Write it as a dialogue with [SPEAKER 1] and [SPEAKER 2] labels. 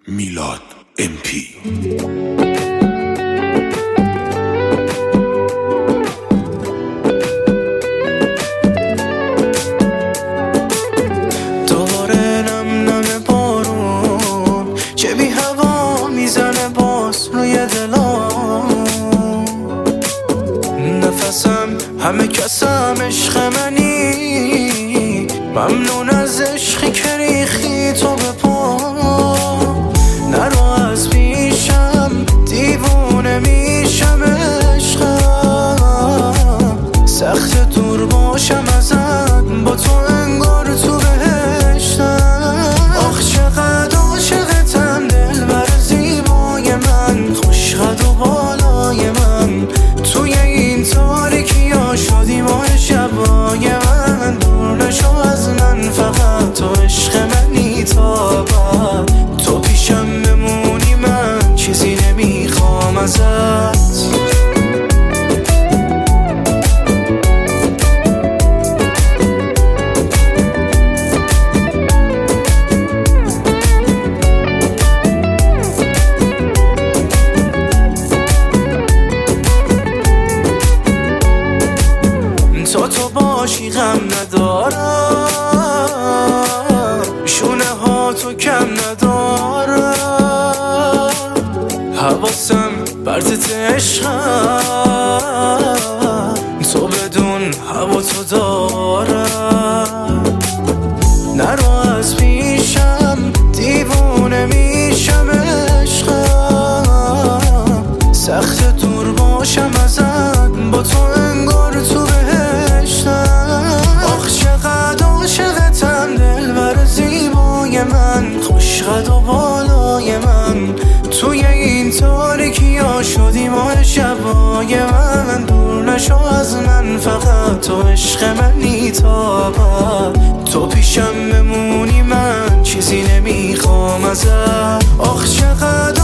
[SPEAKER 1] میلاد MP.
[SPEAKER 2] دوباره نم نم بارون که بی هوا میزنه باز روی دلام، نفسم همه کسم عشق منی، ممنون از عشقی که ریختی تو به پا. نرو از پیشم دیوونه میشم عشقم، سخت دور باشم ازت با تو انگار تو بهشتم. آخ چقدر عاشقتم دلبر زیبای من، خوشقد و بالای من، توی این تاریکی ها شدی ماه شبای من. دور نشو از من فقط تو عشق منی تا بعد، تو پیشم بمونی من چیزی نمیخوام ازت. تو باشی غم ندارم، شونه ها تو کم ندارم، حواسم برزت عشقم، تو بدون هوا تو دارم. نرو از پیشم دیوونه میشم عشقم، سخت دور باشم ازت با تو انگار تو بهشتم. آخ چقدر عاشقتم دلبر زیبای من، خوشقد و بالای من، توی این تاریکی ها شدی ماه شبای من. دور نشو از من فقط تو عشق منی تا بعد، تو پیشم بمونی من چیزی نمیخوام ازت. آخ چقدر